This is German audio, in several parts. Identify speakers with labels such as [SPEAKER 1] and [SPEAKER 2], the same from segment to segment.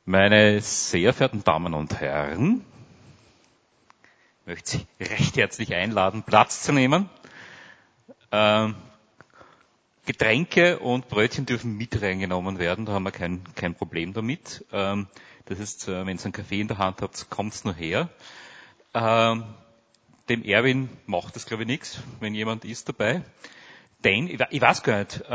[SPEAKER 1] Meine sehr verehrten Damen und Herren, ich möchte Sie recht herzlich einladen, Platz zu nehmen. Getränke und Brötchen dürfen mit reingenommen werden, da haben wir kein Problem damit. Das ist, wenn ihr einen Kaffee in der Hand habt, kommt's nur her. Dem Erwin macht das, glaube ich, nichts, wenn jemand ist dabei. Denn, ich weiß gar nicht,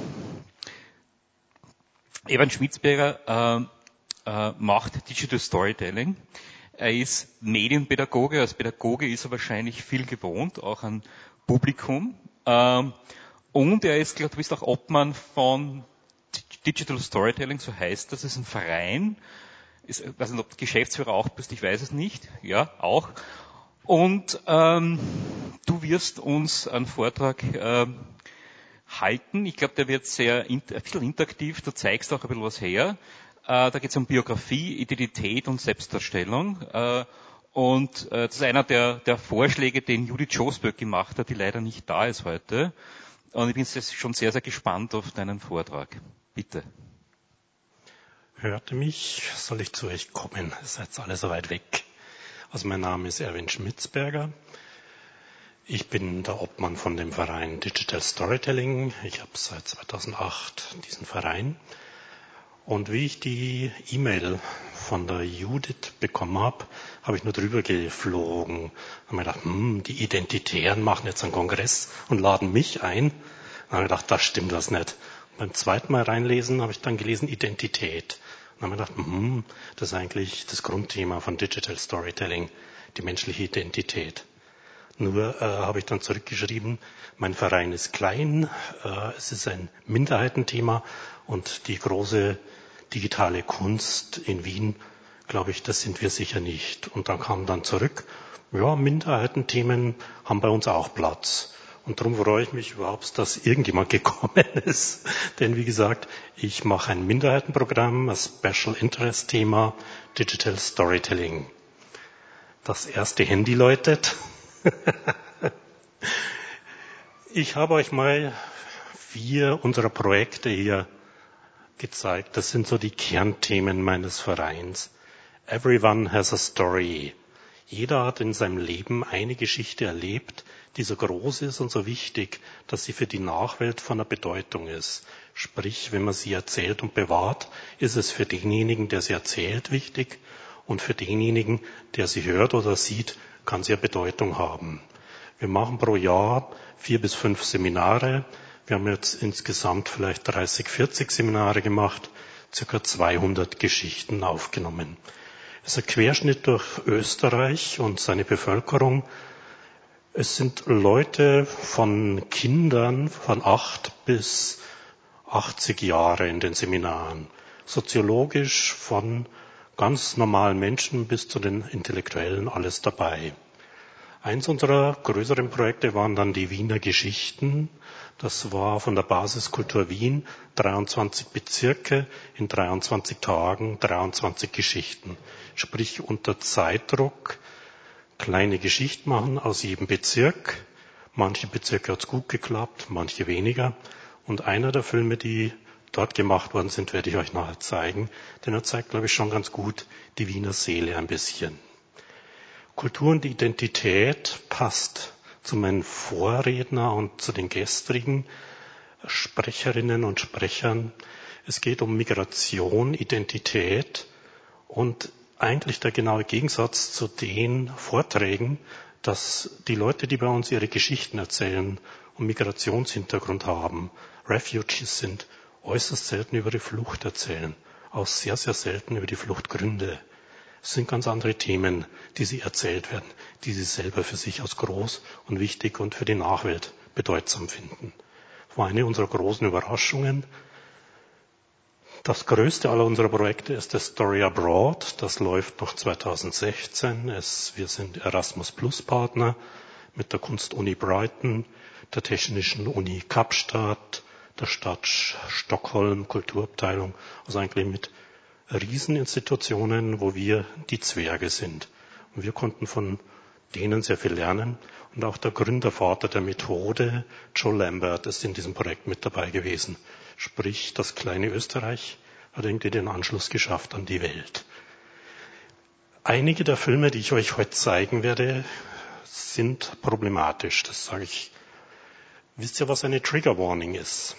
[SPEAKER 1] Erwin Schmitzberger macht Digital Storytelling. Er ist Medienpädagoge. Als Pädagoge ist er wahrscheinlich viel gewohnt, auch an Publikum. Und er ist, glaube ich, auch Obmann von Digital Storytelling, so heißt das. Das ist ein Verein. Ich weiß nicht, ob du Geschäftsführer auch bist, ich weiß es nicht. Ja, auch. Und du wirst uns einen Vortrag halten. Ich glaube, der wird ein bisschen interaktiv. Du zeigst auch ein bisschen was her. Da geht es um Biografie, Identität und Selbstdarstellung. Und das ist einer der Vorschläge, den Judith Schosböck gemacht hat, die leider nicht da ist heute. Und ich bin schon sehr, sehr gespannt auf deinen Vortrag. Bitte.
[SPEAKER 2] Hört ihr mich? Soll ich zu euch kommen? Ihr seid alle so weit weg. Also mein Name ist Erwin Schmitzberger. Ich bin der Obmann von dem Verein Digital Storytelling. Ich habe seit 2008 diesen Verein. Und wie ich die E-Mail von der Judith bekommen habe, habe ich nur drüber geflogen. Habe mir gedacht, die Identitären machen jetzt einen Kongress und laden mich ein. Dann habe ich gedacht, da stimmt was nicht. Und beim zweiten Mal reinlesen habe ich dann gelesen Identität. Und dann habe ich gedacht, das ist eigentlich das Grundthema von Digital Storytelling, die menschliche Identität. Nur habe ich dann zurückgeschrieben, mein Verein ist klein, es ist ein Minderheitenthema und die große digitale Kunst in Wien, glaube ich, das sind wir sicher nicht. Und dann kam dann zurück, ja, Minderheitenthemen haben bei uns auch Platz. Und darum freue ich mich überhaupt, dass irgendjemand gekommen ist. Denn wie gesagt, ich mache ein Minderheitenprogramm, ein Special Interest Thema, Digital Storytelling. Das erste Handy läutet. Ich habe euch mal 4 unserer Projekte hier gezeigt. Das sind so die Kernthemen meines Vereins. Everyone has a story. Jeder hat in seinem Leben eine Geschichte erlebt, die so groß ist und so wichtig, dass sie für die Nachwelt von einer Bedeutung ist. Sprich, wenn man sie erzählt und bewahrt, ist es für denjenigen, der sie erzählt, wichtig und für denjenigen, der sie hört oder sieht, kann sie eine Bedeutung haben. Wir machen pro Jahr 4 bis 5 Seminare. Wir haben jetzt insgesamt vielleicht 30, 40 Seminare gemacht, circa 200 Geschichten aufgenommen. Es ist ein Querschnitt durch Österreich und seine Bevölkerung. Es sind Leute von Kindern von 8 bis 80 Jahre in den Seminaren. Soziologisch von ganz normalen Menschen bis zu den Intellektuellen alles dabei. Eins unserer größeren Projekte waren dann die Wiener Geschichten. Das war von der Basiskultur Wien, 23 Bezirke in 23 Tagen, 23 Geschichten. Sprich unter Zeitdruck, kleine Geschichten machen aus jedem Bezirk. Manche Bezirke hat es gut geklappt, manche weniger. Und einer der Filme, die dort gemacht worden sind, werde ich euch nachher zeigen. Denn er zeigt, glaube ich, schon ganz gut die Wiener Seele ein bisschen. Kultur und Identität passt zu meinen Vorredner und zu den gestrigen Sprecherinnen und Sprechern. Es geht um Migration, Identität und eigentlich der genaue Gegensatz zu den Vorträgen, dass die Leute, die bei uns ihre Geschichten erzählen und Migrationshintergrund haben, Refugees sind, äußerst selten über die Flucht erzählen, auch sehr, sehr selten über die Fluchtgründe. Es sind ganz andere Themen, die sie erzählt werden, die sie selber für sich als groß und wichtig und für die Nachwelt bedeutsam finden. Das war eine unserer großen Überraschungen. Das größte aller unserer Projekte ist das Story Abroad. Das läuft noch 2016. Wir sind Erasmus Plus Partner mit der Kunstuni Brighton, der Technischen Uni Kapstadt, der Stadt Stockholm, Kulturabteilung, also eigentlich mit Rieseninstitutionen, wo wir die Zwerge sind. Und wir konnten von denen sehr viel lernen. Und auch der Gründervater der Methode, Joe Lambert, ist in diesem Projekt mit dabei gewesen. Sprich, das kleine Österreich hat irgendwie den Anschluss geschafft an die Welt. Einige der Filme, die ich euch heute zeigen werde, sind problematisch. Das sage ich. Wisst ihr, was eine Trigger Warning ist?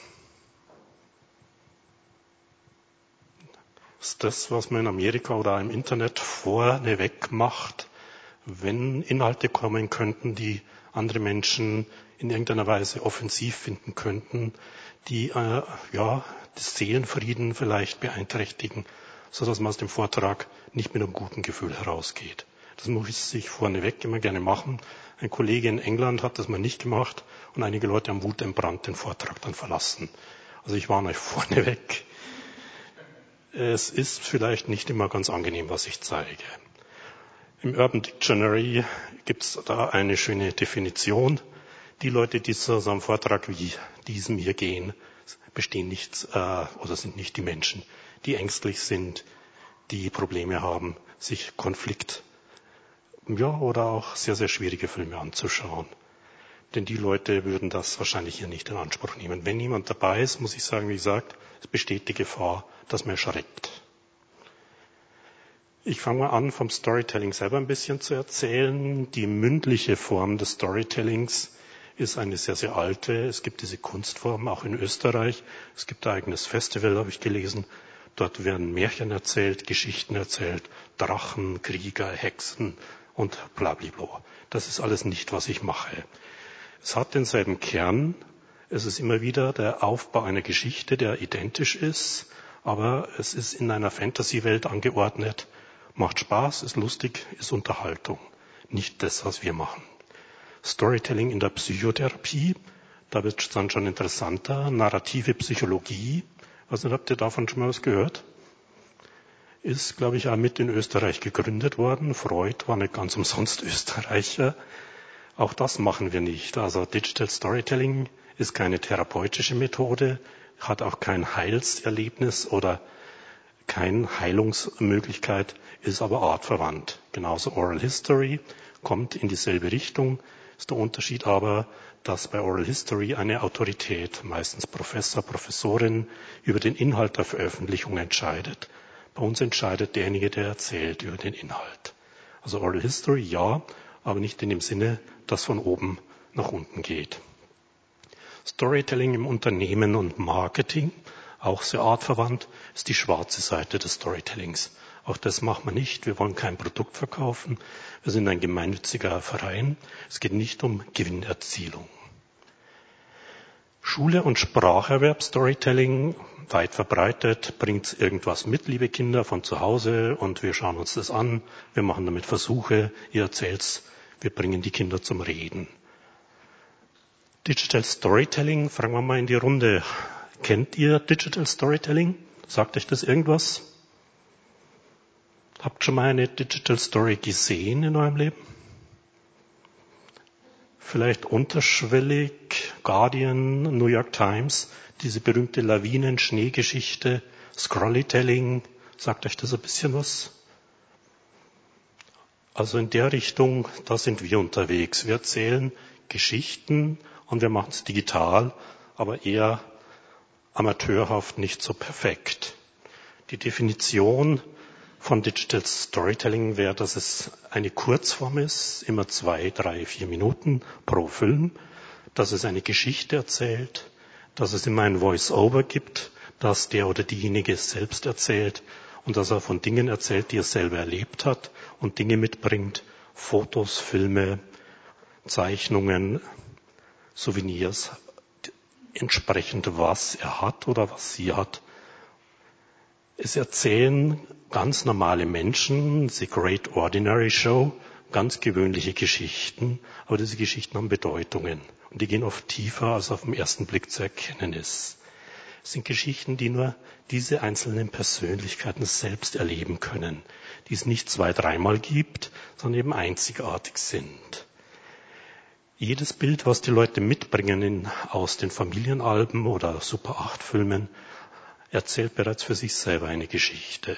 [SPEAKER 2] Das ist das, was man in Amerika oder im Internet vorneweg macht, wenn Inhalte kommen könnten, die andere Menschen in irgendeiner Weise offensiv finden könnten, die das Seelenfrieden vielleicht beeinträchtigen, sodass man aus dem Vortrag nicht mit einem guten Gefühl herausgeht. Das muss ich vorneweg immer gerne machen. Ein Kollege in England hat das mal nicht gemacht und einige Leute haben wutentbrannt den Vortrag dann verlassen. Also ich warne euch vorneweg. Es ist vielleicht nicht immer ganz angenehm, was ich zeige. Im Urban Dictionary gibt es da eine schöne Definition. Die Leute, die zu so einem Vortrag wie diesem hier gehen, bestehen nicht oder sind nicht die Menschen, die ängstlich sind, die Probleme haben, sich oder auch sehr, sehr schwierige Filme anzuschauen. Denn die Leute würden das wahrscheinlich hier nicht in Anspruch nehmen. Wenn jemand dabei ist, muss ich sagen, wie gesagt, es besteht die Gefahr, dass man erschreckt. Ich fange mal an, vom Storytelling selber ein bisschen zu erzählen. Die mündliche Form des Storytellings ist eine sehr, sehr alte. Es gibt diese Kunstform auch in Österreich. Es gibt ein eigenes Festival, habe ich gelesen. Dort werden Märchen erzählt, Geschichten erzählt, Drachen, Krieger, Hexen und blablabla. Das ist alles nicht, was ich mache. Es hat denselben Kern. Es ist immer wieder der Aufbau einer Geschichte, der identisch ist, aber es ist in einer Fantasy-Welt angeordnet. Macht Spaß, ist lustig, ist Unterhaltung. Nicht das, was wir machen. Storytelling in der Psychotherapie, da wird es dann schon interessanter. Narrative Psychologie, habt ihr davon schon mal was gehört? Ist, glaube ich, auch mit in Österreich gegründet worden. Freud war nicht ganz umsonst Österreicher. Auch das machen wir nicht. Also Digital Storytelling ist keine therapeutische Methode, hat auch kein Heilserlebnis oder keine Heilungsmöglichkeit, ist aber artverwandt. Genauso Oral History kommt in dieselbe Richtung. Ist der Unterschied aber, dass bei Oral History eine Autorität, meistens Professor, Professorin, über den Inhalt der Veröffentlichung entscheidet. Bei uns entscheidet derjenige, der erzählt über den Inhalt. Also Oral History ja, aber nicht in dem Sinne, dass von oben nach unten geht. Storytelling im Unternehmen und Marketing, auch sehr artverwandt, ist die schwarze Seite des Storytellings. Auch das machen wir nicht. Wir wollen kein Produkt verkaufen. Wir sind ein gemeinnütziger Verein. Es geht nicht um Gewinnerzielung. Schule und Spracherwerb, Storytelling, weit verbreitet, bringt irgendwas mit, liebe Kinder, von zu Hause und wir schauen uns das an. Wir machen damit Versuche. Ihr erzählt's. Wir bringen die Kinder zum Reden. Digital Storytelling, fragen wir mal in die Runde. Kennt ihr Digital Storytelling? Sagt euch das irgendwas? Habt schon mal eine Digital Story gesehen in eurem Leben? Vielleicht unterschwellig, Guardian, New York Times, diese berühmte Lawinen-Schneegeschichte, Scrollytelling, sagt euch das ein bisschen was? Also in der Richtung, da sind wir unterwegs. Wir erzählen Geschichten und wir machen es digital, aber eher amateurhaft, nicht so perfekt. Die Definition von Digital Storytelling wäre, dass es eine Kurzform ist, immer 2, 3, 4 Minuten pro Film, dass es eine Geschichte erzählt, dass es immer ein Voice-Over gibt, dass der oder diejenige es selbst erzählt und dass er von Dingen erzählt, die er selber erlebt hat und Dinge mitbringt, Fotos, Filme, Zeichnungen, Souvenirs, entsprechend was er hat oder was sie hat. Es erzählen ganz normale Menschen, The Great Ordinary Show, ganz gewöhnliche Geschichten, aber diese Geschichten haben Bedeutungen und die gehen oft tiefer, als auf den ersten Blick zu erkennen ist. Es sind Geschichten, die nur diese einzelnen Persönlichkeiten selbst erleben können, die es nicht 2-, 3-mal gibt, sondern eben einzigartig sind. Jedes Bild, was die Leute mitbringen aus den Familienalben oder Super-8-Filmen, erzählt bereits für sich selber eine Geschichte.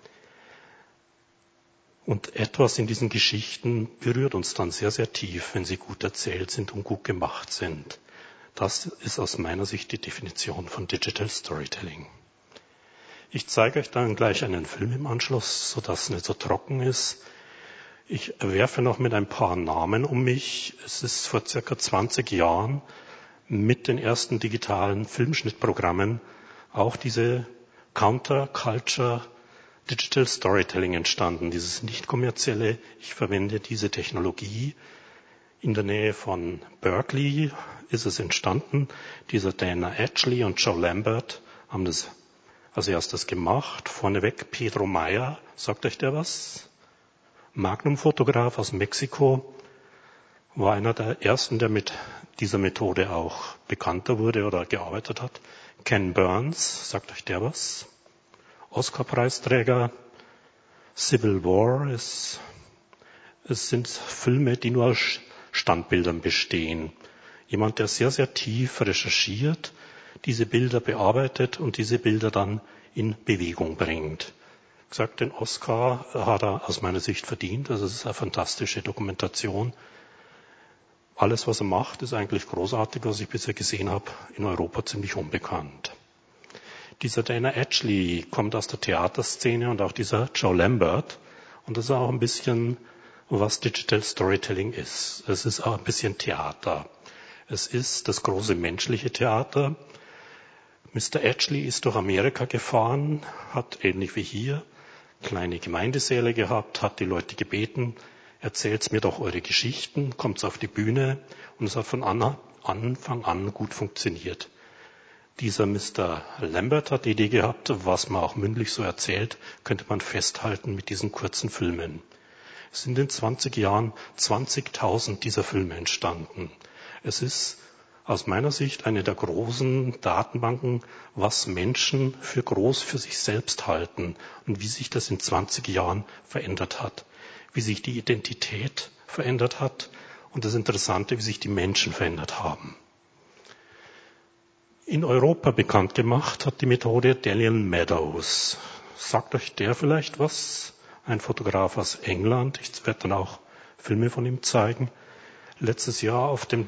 [SPEAKER 2] Und etwas in diesen Geschichten berührt uns dann sehr, sehr tief, wenn sie gut erzählt sind und gut gemacht sind. Das ist aus meiner Sicht die Definition von Digital Storytelling. Ich zeige euch dann gleich einen Film im Anschluss, sodass es nicht so trocken ist. Ich werfe noch mit ein paar Namen um mich. Es ist vor circa 20 Jahren mit den ersten digitalen Filmschnittprogrammen auch diese Counterculture Digital Storytelling entstanden, dieses nicht kommerzielle. Ich verwende diese Technologie. In der Nähe von Berkeley ist es entstanden. Dieser Dana Atchley und Joe Lambert haben das als erstes gemacht. Vorneweg Pedro Meyer, sagt euch der was? Magnum-Fotograf aus Mexiko, war einer der ersten, der mit dieser Methode auch bekannter wurde oder gearbeitet hat. Ken Burns, sagt euch der was? Oscar-Preisträger. Civil War, es sind Filme, die nur aus Standbildern bestehen. Jemand, der sehr, sehr tief recherchiert, diese Bilder bearbeitet und diese Bilder dann in Bewegung bringt. Gesagt, den Oscar hat er aus meiner Sicht verdient. Also es ist eine fantastische Dokumentation. Alles, was er macht, ist eigentlich großartig, was ich bisher gesehen habe, in Europa ziemlich unbekannt. Dieser Dana Atchley kommt aus der Theaterszene und auch dieser Joe Lambert. Und das ist auch ein bisschen, was Digital Storytelling ist. Es ist auch ein bisschen Theater. Es ist das große menschliche Theater. Mr. Atchley ist durch Amerika gefahren, hat ähnlich wie hier kleine Gemeindesäle gehabt, hat die Leute gebeten, erzählt mir doch eure Geschichten, kommt auf die Bühne und es hat von Anfang an gut funktioniert. Dieser Mr. Lambert hat die Idee gehabt, was man auch mündlich so erzählt, könnte man festhalten mit diesen kurzen Filmen. Es sind in 20 Jahren 20.000 dieser Filme entstanden. Es ist aus meiner Sicht eine der großen Datenbanken, was Menschen für groß für sich selbst halten und wie sich das in 20 Jahren verändert hat, wie sich die Identität verändert hat und das Interessante, wie sich die Menschen verändert haben. In Europa bekannt gemacht hat die Methode Dalian Meadows. Sagt euch der vielleicht was? Ein Fotograf aus England. Ich werde dann auch Filme von ihm zeigen. Letztes Jahr auf dem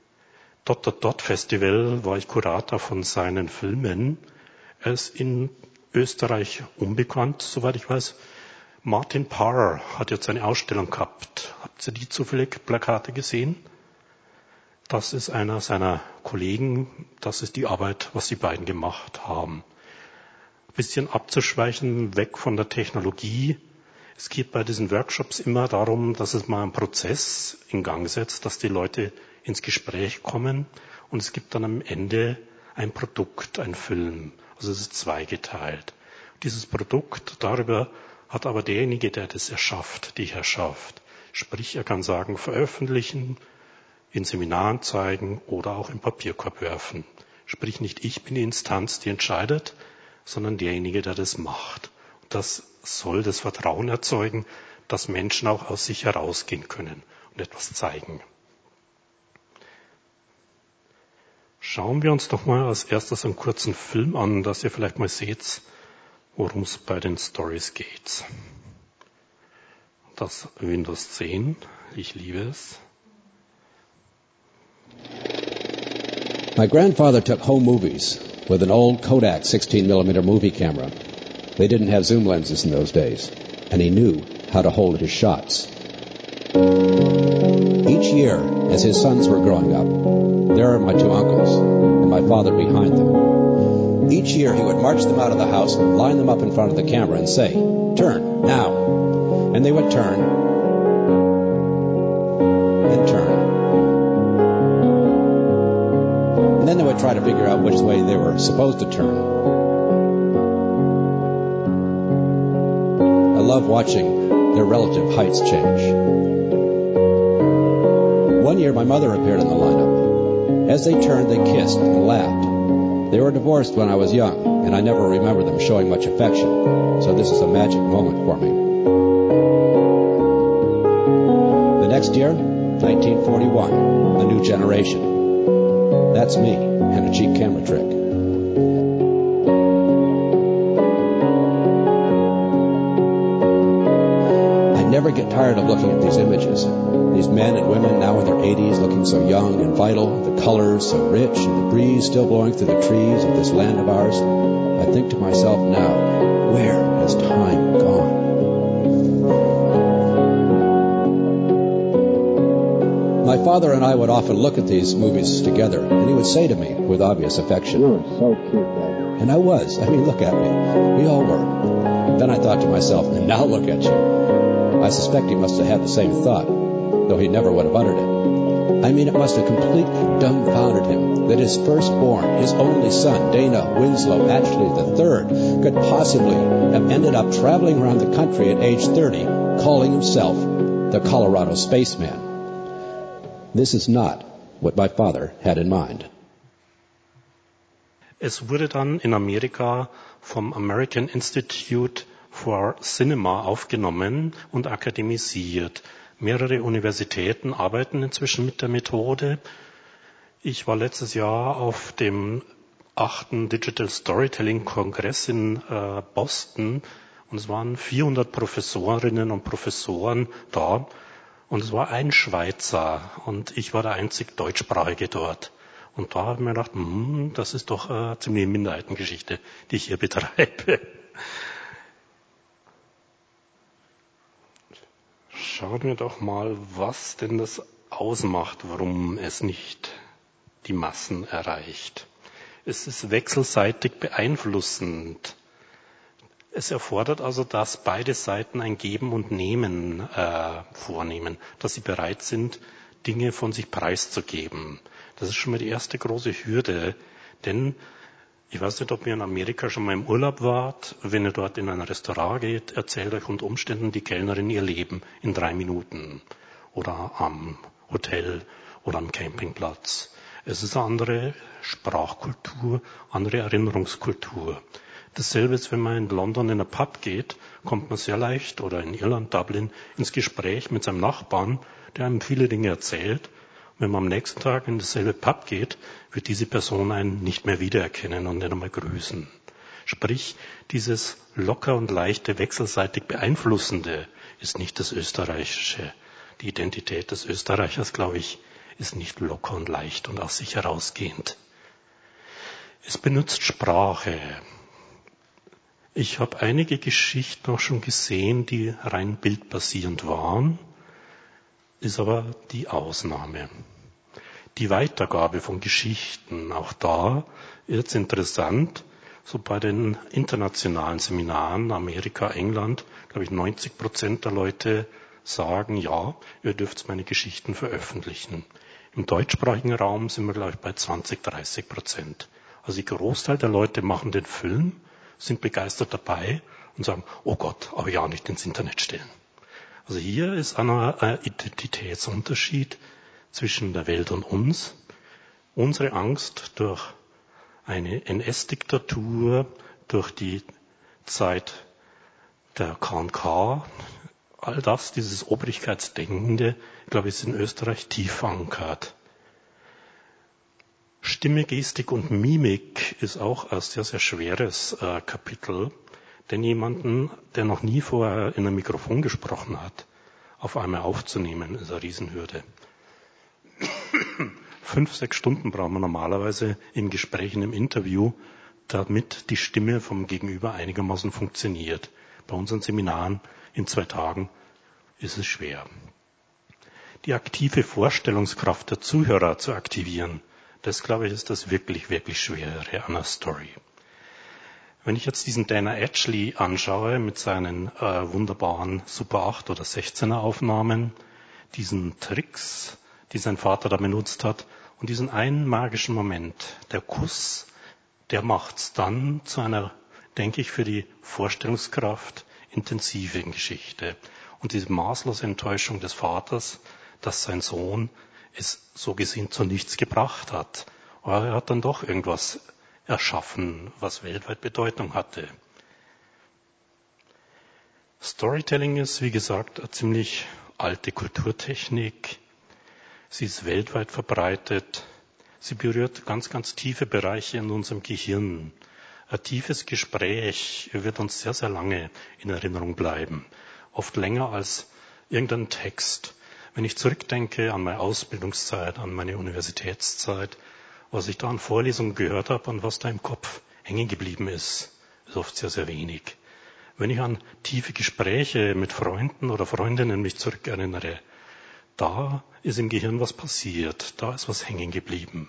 [SPEAKER 2] Festival war ich Kurator von seinen Filmen. Er ist in Österreich unbekannt, soweit ich weiß. Martin Parr hat jetzt eine Ausstellung gehabt. Habt ihr die zufällig Plakate gesehen? Das ist einer seiner Kollegen. Das ist die Arbeit, was die beiden gemacht haben. Ein bisschen abzuschweichen, weg von der Technologie. Es geht bei diesen Workshops immer darum, dass es mal einen Prozess in Gang setzt, dass die Leute ins Gespräch kommen und es gibt dann am Ende ein Produkt, ein Film. Also es ist zweigeteilt. Dieses Produkt, darüber hat aber derjenige, der das erschafft, die Herrschaft. Sprich, er kann sagen, veröffentlichen, in Seminaren zeigen oder auch im Papierkorb werfen. Sprich, nicht ich bin die Instanz, die entscheidet, sondern derjenige, der das macht. Und das soll das Vertrauen erzeugen, dass Menschen auch aus sich herausgehen können und etwas zeigen. Schauen wir uns doch mal als erstes einen kurzen Film an, dass ihr vielleicht mal seht, worum es bei den Stories geht. Das Windows 10, ich liebe es.
[SPEAKER 3] My grandfather took home movies with an old Kodak 16mm movie camera. They didn't have zoom lenses in those days, and he knew how to hold his shots. Each year, as his sons were growing up, there are my two uncles and my father behind them. Each year he would march them out of the house and line them up in front of the camera and say, "Turn, now." And they would turn and turn. And then they would try to figure out which way they were supposed to turn. I love watching their relative heights change. One year my mother appeared in the lineup. As they turned, they kissed and laughed. They were divorced when I was young, and I never remember them showing much affection, so this is a magic moment for me. The next year, 1941, a new generation. That's me, and a cheap camera trick. I never get tired of looking at these images. These men and women now in their 80s looking so young and vital, the colors so rich, and the breeze still blowing through the trees of this land of ours. I think to myself now, where has time gone? My father and I would often look at these movies together, and he would say to me with obvious affection,
[SPEAKER 4] "You're so cute, Dad."
[SPEAKER 3] And I was. I mean, look at me. We all were. Then I thought to myself, now look at you. I suspect he must have had the same thought, though he never would have uttered it. I mean, it must have completely dumbfounded him that his firstborn, his only son, Dana Winslow Ashley III, could possibly have ended up traveling around the country at age 30, calling himself the Colorado Spaceman. This is not what my father had in mind.
[SPEAKER 2] Es wurde dann in Amerika vom American Institute for Cinema aufgenommen und akademisiert. Mehrere Universitäten arbeiten inzwischen mit der Methode. Ich war letztes Jahr auf dem 8. Digital Storytelling Kongress in Boston und es waren 400 Professorinnen und Professoren da und es war ein Schweizer und ich war der einzig Deutschsprachige dort. Und da habe ich mir gedacht, das ist doch eine ziemliche Minderheitengeschichte, die ich hier betreibe. Schauen wir doch mal, was denn das ausmacht, warum es nicht die Massen erreicht. Es ist wechselseitig beeinflussend. Es erfordert also, dass beide Seiten ein Geben und Nehmen vornehmen, dass sie bereit sind, Dinge von sich preiszugeben. Das ist schon mal die erste große Hürde, denn ich weiß nicht, ob ihr in Amerika schon mal im Urlaub wart. Wenn ihr dort in ein Restaurant geht, erzählt euch unter Umständen die Kellnerin ihr Leben in 3 Minuten oder am Hotel oder am Campingplatz. Es ist eine andere Sprachkultur, andere Erinnerungskultur. Dasselbe ist, wenn man in London in einen Pub geht, kommt man sehr leicht, oder in Irland, Dublin, ins Gespräch mit seinem Nachbarn, der einem viele Dinge erzählt. Wenn man am nächsten Tag in dasselbe Pub geht, wird diese Person einen nicht mehr wiedererkennen und nicht einmal grüßen. Sprich, dieses locker und leichte, wechselseitig Beeinflussende ist nicht das Österreichische. Die Identität des Österreichers, glaube ich, ist nicht locker und leicht und aus sich herausgehend. Es benutzt Sprache. Ich habe einige Geschichten auch schon gesehen, die rein bildbasierend waren, ist aber die Ausnahme. Die Weitergabe von Geschichten, auch da wird es interessant. So bei den internationalen Seminaren, Amerika, England, glaube ich 90% der Leute sagen, ja, ihr dürft meine Geschichten veröffentlichen. Im deutschsprachigen Raum sind wir, glaube ich, bei 20-30%. Also der Großteil der Leute machen den Film, sind begeistert dabei und sagen, oh Gott, aber ja nicht ins Internet stellen. Also hier ist ein Identitätsunterschied zwischen der Welt und uns. Unsere Angst durch eine NS-Diktatur, durch die Zeit der K&K, all das, dieses Obrigkeitsdenkende, glaube ich, ist in Österreich tief verankert. Stimme, Gestik und Mimik ist auch ein sehr, sehr schweres Kapitel. Denn jemanden, der noch nie vorher in einem Mikrofon gesprochen hat, auf einmal aufzunehmen, ist eine Riesenhürde. 5-6 Stunden brauchen wir normalerweise im Gespräch, in einem Interview, damit die Stimme vom Gegenüber einigermaßen funktioniert. Bei unseren Seminaren in 2 Tagen ist es schwer. Die aktive Vorstellungskraft der Zuhörer zu aktivieren, das, glaube ich, ist das wirklich, wirklich Schwere an einer Story. Wenn ich jetzt diesen Dana Ashley anschaue mit seinen wunderbaren Super 8 oder 16er Aufnahmen, diesen Tricks, die sein Vater da benutzt hat und diesen einen magischen Moment, der Kuss, der macht's dann zu einer, denke ich, für die Vorstellungskraft intensiven Geschichte. Und diese maßlose Enttäuschung des Vaters, dass sein Sohn es so gesehen zu nichts gebracht hat. Aber er hat dann doch irgendwas erschaffen, was weltweit Bedeutung hatte. Storytelling ist, wie gesagt, eine ziemlich alte Kulturtechnik. Sie ist weltweit verbreitet. Sie berührt ganz, ganz tiefe Bereiche in unserem Gehirn. Ein tiefes Gespräch wird uns sehr, sehr lange in Erinnerung bleiben. Oft länger als irgendein Text. Wenn ich zurückdenke an meine Ausbildungszeit, an meine Universitätszeit, was ich da an Vorlesungen gehört habe und was da im Kopf hängen geblieben ist oft sehr, sehr wenig. Wenn ich an tiefe Gespräche mit Freunden oder Freundinnen mich zurückerinnere, da ist im Gehirn was passiert, da ist was hängen geblieben.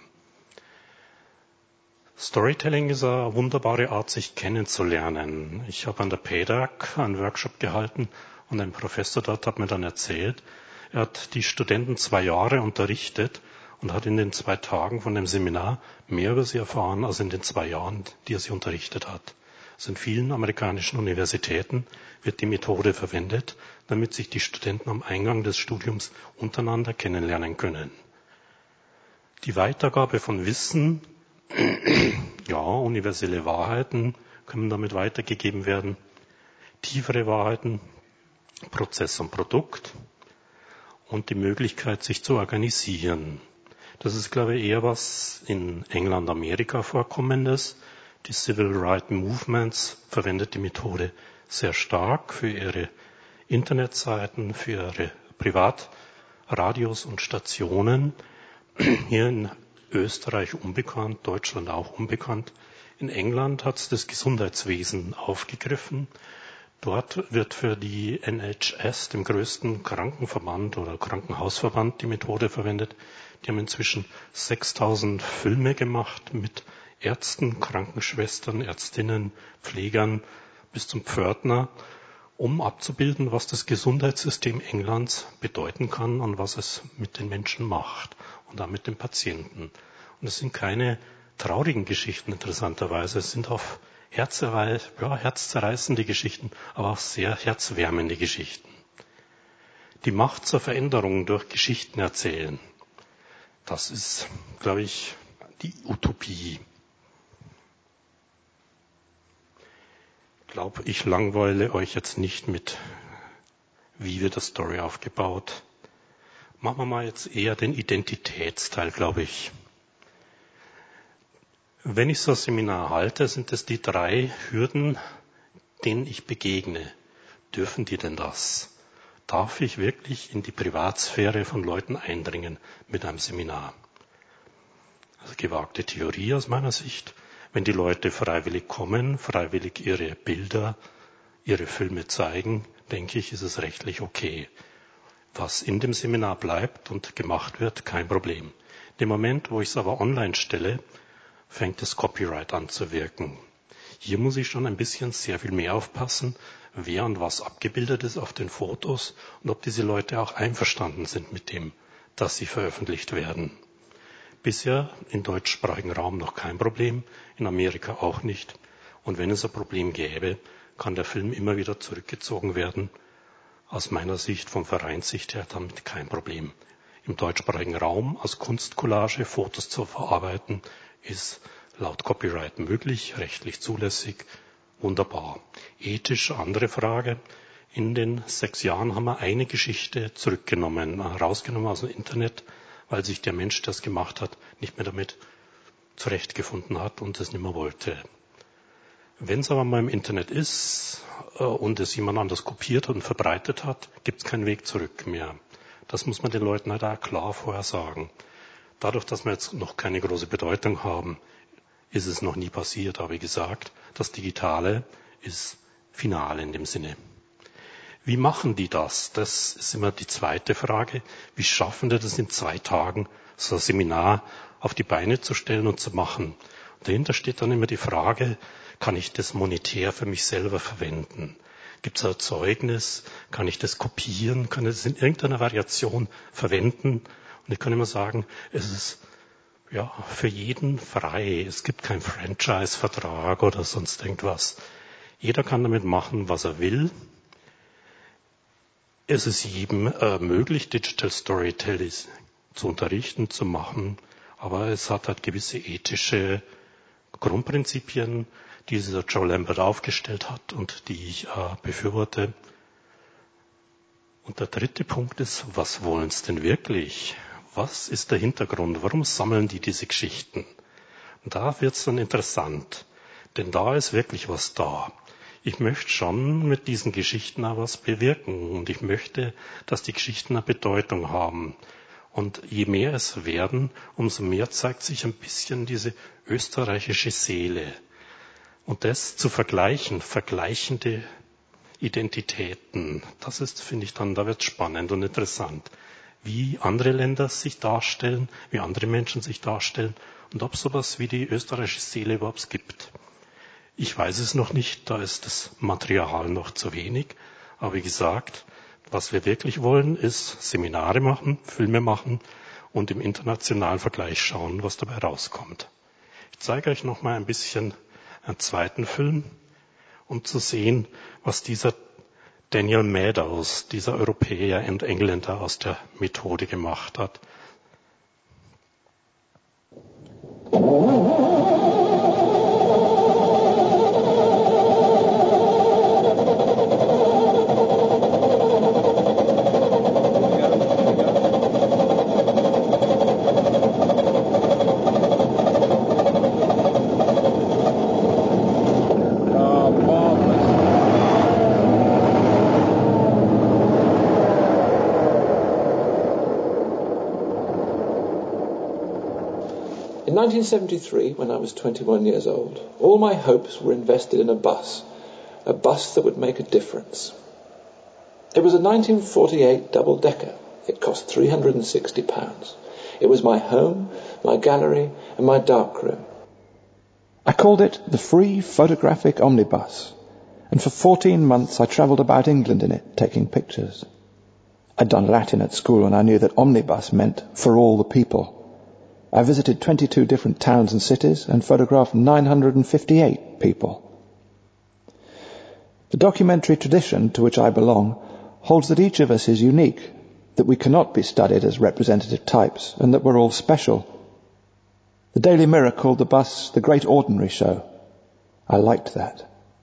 [SPEAKER 2] Storytelling ist eine wunderbare Art, sich kennenzulernen. Ich habe an der PEDAG einen Workshop gehalten und ein Professor dort hat mir dann erzählt, er hat die Studenten 2 Jahre unterrichtet und hat in den 2 Tagen von dem Seminar mehr über sie erfahren als in den 2 Jahren, die er sie unterrichtet hat. Also in vielen amerikanischen Universitäten wird die Methode verwendet, damit sich die Studenten am Eingang des Studiums untereinander kennenlernen können. Die Weitergabe von Wissen, ja, universelle Wahrheiten können damit weitergegeben werden, tiefere Wahrheiten, Prozess und Produkt und die Möglichkeit, sich zu organisieren. Das ist, glaube ich, eher was in England, Amerika vorkommendes. Die Civil Rights Movements verwendet die Methode sehr stark für ihre Internetseiten, für ihre Privatradios und Stationen. Hier in Österreich unbekannt, Deutschland auch unbekannt. In England hat es das Gesundheitswesen aufgegriffen. Dort wird für die NHS, dem größten Krankenverband oder Krankenhausverband, die Methode verwendet. Die haben inzwischen 6.000 Filme gemacht mit Ärzten, Krankenschwestern, Ärztinnen, Pflegern bis zum Pförtner, um abzubilden, was das Gesundheitssystem Englands bedeuten kann und was es mit den Menschen macht und auch mit den Patienten. Und es sind keine traurigen Geschichten interessanterweise, es sind auf herzzerreißende Geschichten, aber auch sehr herzwärmende Geschichten. Die Macht zur Veränderung durch Geschichten erzählen, das ist, glaube ich, die Utopie. Ich glaube, ich langweile euch jetzt nicht mit, wie wird das Story aufgebaut. Machen wir mal jetzt eher den Identitätsteil, glaube ich. Wenn ich so ein Seminar halte, sind es die 3 Hürden, denen ich begegne. Dürfen die denn das? Darf ich wirklich in die Privatsphäre von Leuten eindringen mit einem Seminar? Also gewagte Theorie aus meiner Sicht. Wenn die Leute freiwillig kommen, freiwillig ihre Bilder, ihre Filme zeigen, denke ich, ist es rechtlich okay. Was in dem Seminar bleibt und gemacht wird, kein Problem. Im Moment, wo ich es aber online stelle, fängt das Copyright an zu wirken. Hier muss ich schon ein bisschen sehr viel mehr aufpassen, wer und was abgebildet ist auf den Fotos und ob diese Leute auch einverstanden sind mit dem, dass sie veröffentlicht werden. Bisher im deutschsprachigen Raum noch kein Problem, in Amerika auch nicht. Und wenn es ein Problem gäbe, kann der Film immer wieder zurückgezogen werden. Aus meiner Sicht, vom Vereinssicht her, damit kein Problem. Im deutschsprachigen Raum als Kunstcollage Fotos zu verarbeiten, ist laut Copyright möglich, rechtlich zulässig, wunderbar. Ethisch andere Frage. In den 6 Jahren haben wir eine Geschichte rausgenommen aus dem Internet, weil sich der Mensch, der es gemacht hat, nicht mehr damit zurechtgefunden hat und es nicht mehr wollte. Wenn es aber mal im Internet ist und es jemand anders kopiert und verbreitet hat, gibt es keinen Weg zurück mehr. Das muss man den Leuten halt auch klar vorher sagen. Dadurch, dass wir jetzt noch keine große Bedeutung haben, ist es noch nie passiert, habe ich gesagt. Das Digitale ist final in dem Sinne. Wie machen die das? Das ist immer die zweite Frage. Wie schaffen die das in 2 Tagen, so ein Seminar auf die Beine zu stellen und zu machen? Und dahinter steht dann immer die Frage, kann ich das monetär für mich selber verwenden? Gibt es ein Zeugnis? Kann ich das kopieren? Kann ich das in irgendeiner Variation verwenden? Und ich kann immer sagen, es ist ja für jeden frei. Es gibt keinen Franchise-Vertrag oder sonst irgendwas. Jeder kann damit machen, was er will. Es ist jedem möglich, Digital Storytelling zu unterrichten, zu machen, aber es hat halt gewisse ethische Grundprinzipien, die dieser Joe Lambert aufgestellt hat und die ich befürworte. Und der 3. Punkt ist, was wollen sie denn wirklich? Was ist der Hintergrund? Warum sammeln die diese Geschichten? Und da wird es dann interessant, denn da ist wirklich was da. Ich möchte schon mit diesen Geschichten auch was bewirken und ich möchte, dass die Geschichten eine Bedeutung haben. Und je mehr es werden, umso mehr zeigt sich ein bisschen diese österreichische Seele. Und das zu vergleichen, vergleichende Identitäten, das ist, finde ich dann, da wird es spannend und interessant. Wie andere Länder sich darstellen, wie andere Menschen sich darstellen und ob es sowas wie die österreichische Seele überhaupt gibt. Ich weiß es noch nicht, da ist das Material noch zu wenig. Aber wie gesagt, was wir wirklich wollen, ist Seminare machen, Filme machen und im internationalen Vergleich schauen, was dabei rauskommt. Ich zeige euch noch mal ein bisschen einen zweiten Film, um zu sehen, was dieser Daniel Meadows, dieser Europäer und Engländer aus der Methode gemacht hat.
[SPEAKER 4] In 1973, when I was 21 years old, all my hopes were invested in a bus that would make a difference. It was a 1948 double-decker. It cost £360. It was my home, my gallery, and my darkroom.
[SPEAKER 5] I called it the Free Photographic Omnibus, and for 14 months I travelled about England in it, taking pictures. I'd done Latin at school, and I knew that omnibus meant for all the people. I visited 22 different towns and cities and photographed 958 people. The documentary tradition to which I belong holds that each of us is unique, that we cannot be studied as representative types, and that we're all special. The Daily Mirror called the bus the Great Ordinary Show. I liked that.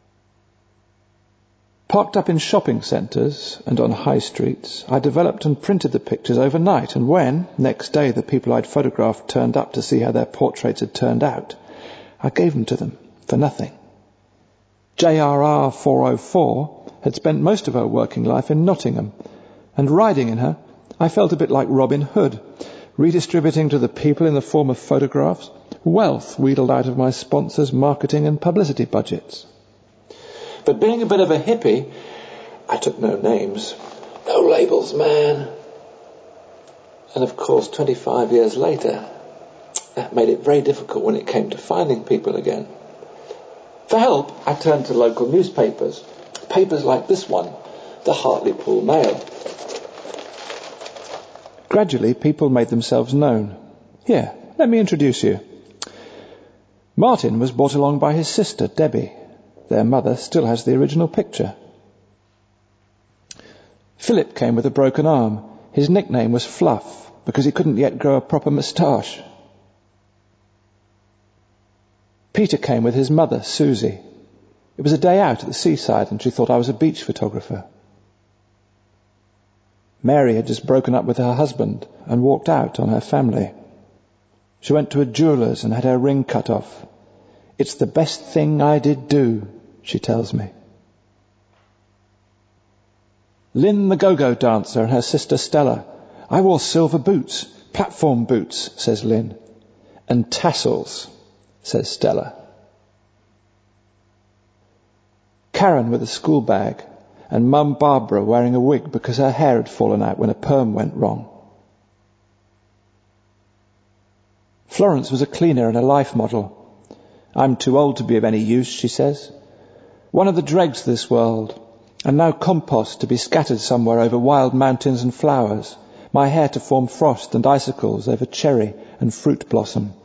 [SPEAKER 5] Parked up in shopping centres and on high streets, I developed and printed the pictures overnight, and when, next day, the people I'd photographed turned up to see how their portraits had turned out, I gave them to them for nothing. JRR 404 had spent most of her working life in Nottingham, and riding in her, I felt a bit like Robin Hood, redistributing to the people in the form of photographs wealth wheedled out of my sponsors' marketing and publicity budgets.
[SPEAKER 4] But being a bit of a hippie, I took no names, no labels, man. And of course, 25 years later, that made it very difficult when it came to finding people again. For help, I turned to local newspapers, papers like this one, the Hartlepool Mail.
[SPEAKER 5] Gradually, people made themselves known. Here, let me introduce you. Martin was brought along by his sister, Debbie. Their mother still has the original picture. Philip came with a broken arm. His nickname was Fluff, because he couldn't yet grow a proper moustache. Peter came with his mother, Susie. It was a day out at the seaside, and she thought I was a beach photographer. Mary had just broken up with her husband and walked out on her family. She went to a jeweller's and had her ring cut off. It's the best thing I did do, she tells me. Lynn the go-go dancer and her sister Stella. I wore silver boots, platform boots, says Lynn. And tassels, says Stella. Karen with a school bag, and Mum Barbara wearing a wig because her hair had fallen out when a perm went wrong. Florence was a cleaner and a life model. I'm too old to be of any use, she says. One of the dregs of this world, and now compost to be scattered somewhere over wild mountains and flowers, my hair to form frost and icicles over cherry and fruit blossom.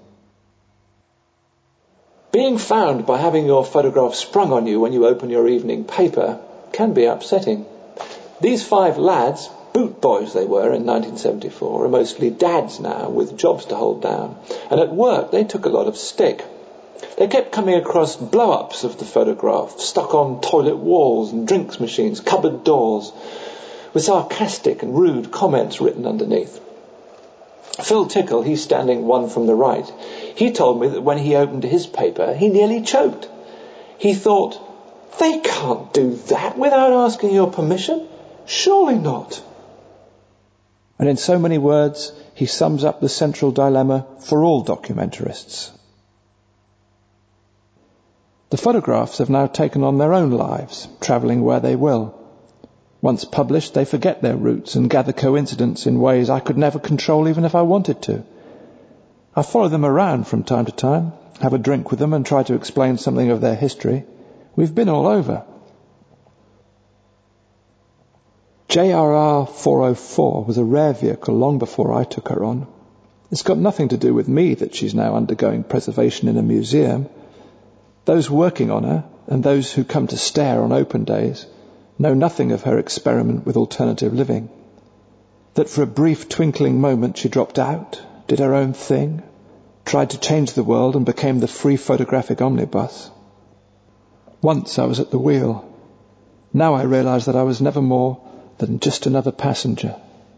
[SPEAKER 4] Being found by having your photograph sprung on you when you open your evening paper can be upsetting. These 5 lads, boot boys they were in 1974, are mostly dads now with jobs to hold down. And at work they took a lot of stick. They kept coming across blow-ups of the photograph, stuck on toilet walls and drinks machines, cupboard doors, with sarcastic and rude comments written underneath. Phil Tickle, he's standing one from the right, he told me that when he opened his paper, he nearly choked. He thought, They can't do that without asking your permission. Surely not.
[SPEAKER 5] And in so many words, he sums up the central dilemma for all documentarists. The photographs have now taken on their own lives, travelling where they will. Once published, they forget their roots and gather coincidence in ways I could never control even if I wanted to. I follow them around from time to time, have a drink with them and try to explain something of their history. We've been all over. JRR 404 was a rare vehicle long before I took her on. It's got nothing to do with me that she's now undergoing preservation in a museum. Those working on her, and those who come to stare on open days, know nothing of her experiment with alternative living. That for a brief twinkling moment she dropped out, did her own thing, tried to change the world and became the free photographic omnibus. Once I was at the wheel. Now I realise that I was never more than just another passenger.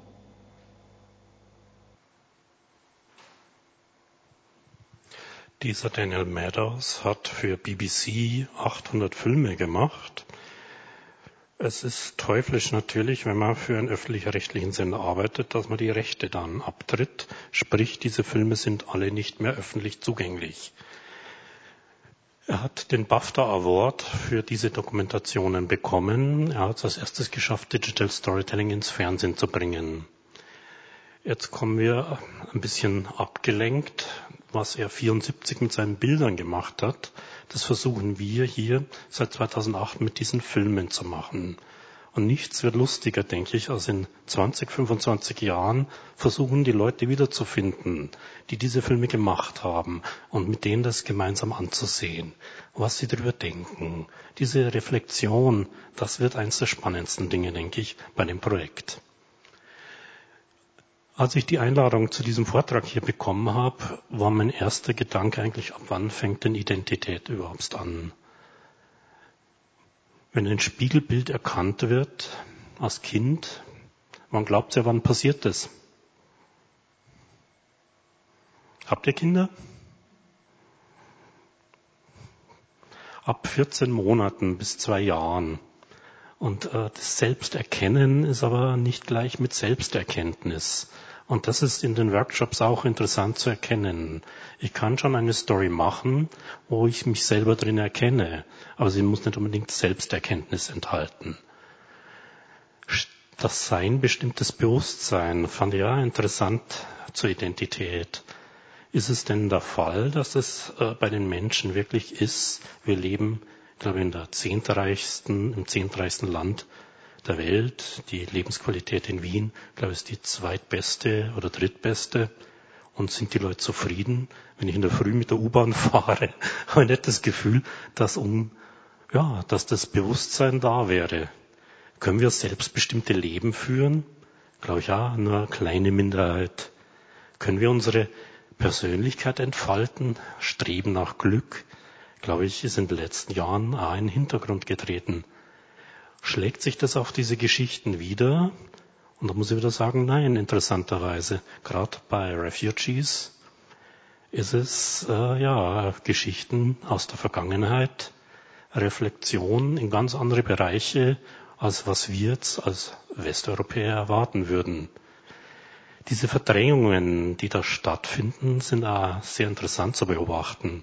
[SPEAKER 2] Dieser Daniel Meadows hat für BBC 800 Filme gemacht. Es ist teuflisch natürlich, wenn man für einen öffentlich-rechtlichen Sender arbeitet, dass man die Rechte dann abtritt. Sprich, diese Filme sind alle nicht mehr öffentlich zugänglich. Er hat den BAFTA Award für diese Dokumentationen bekommen. Er hat es als erstes geschafft, Digital Storytelling ins Fernsehen zu bringen. Jetzt kommen wir ein bisschen abgelenkt, was er 1974 mit seinen Bildern gemacht hat. Das versuchen wir hier seit 2008 mit diesen Filmen zu machen. Und nichts wird lustiger, denke ich, als in 20, 25 Jahren versuchen die Leute wiederzufinden, die diese Filme gemacht haben und mit denen das gemeinsam anzusehen, was sie darüber denken. Diese Reflexion, das wird eines der spannendsten Dinge, denke ich, bei dem Projekt. Als ich die Einladung zu diesem Vortrag hier bekommen habe, war mein erster Gedanke eigentlich, ab wann fängt denn Identität überhaupt an? Wenn ein Spiegelbild erkannt wird als Kind, man glaubt ja, wann passiert das? Habt ihr Kinder? Ab 14 Monaten bis 2 Jahren. Und das Selbsterkennen ist aber nicht gleich mit Selbsterkenntnis. Und das ist in den Workshops auch interessant zu erkennen. Ich kann schon eine Story machen, wo ich mich selber drin erkenne, aber sie muss nicht unbedingt Selbsterkenntnis enthalten. Das Sein bestimmt das Bewusstsein, fand ich ja interessant zur Identität. Ist es denn der Fall, dass es bei den Menschen wirklich ist? Wir leben, ich glaube, im 10. reichsten Land der Welt. Die Lebensqualität in Wien, glaube ich, ist die zweitbeste oder drittbeste. Und sind die Leute zufrieden? Wenn ich in der Früh mit der U-Bahn fahre, habe ich nicht das Gefühl, dass das Bewusstsein da wäre. Können wir selbstbestimmte Leben führen? Glaube ich, ja, nur eine kleine Minderheit. Können wir unsere Persönlichkeit entfalten? Streben nach Glück? Glaube ich, ist in den letzten Jahren auch in den Hintergrund getreten. Schlägt sich das auf diese Geschichten wieder? Und da muss ich wieder sagen, nein, interessanterweise. Gerade bei Refugees ist es Geschichten aus der Vergangenheit, Reflexion in ganz andere Bereiche, als was wir jetzt als Westeuropäer erwarten würden. Diese Verdrängungen, die da stattfinden, sind auch sehr interessant zu beobachten.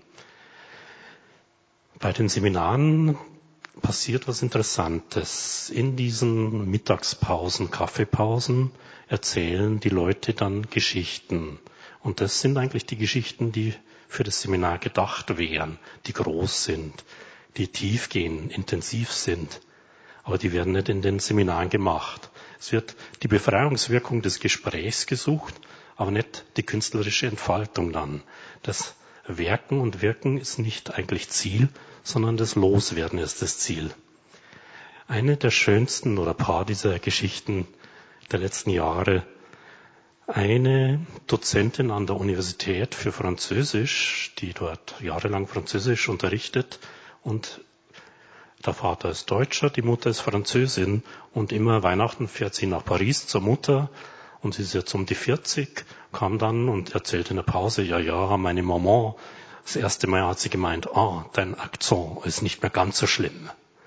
[SPEAKER 2] Bei den Seminaren passiert was Interessantes. In diesen Mittagspausen, Kaffeepausen erzählen die Leute dann Geschichten. Und das sind eigentlich die Geschichten, die für das Seminar gedacht wären, die groß sind, die tief gehen, intensiv sind. Aber die werden nicht in den Seminaren gemacht. Es wird die Befreiungswirkung des Gesprächs gesucht, aber nicht die künstlerische Entfaltung dann. Das Werken und Wirken ist nicht eigentlich Ziel, sondern das Loswerden ist das Ziel. Eine der schönsten oder paar dieser Geschichten der letzten Jahre. Eine Dozentin an der Universität für Französisch, die dort jahrelang Französisch unterrichtet, und der Vater ist Deutscher, die Mutter ist Französin, und immer Weihnachten fährt sie nach Paris zur Mutter, und sie ist jetzt um die 40, kam dann und erzählt in der Pause, ja, meine Maman, das erste Mal hat sie gemeint, dein Akzent ist nicht mehr ganz so schlimm.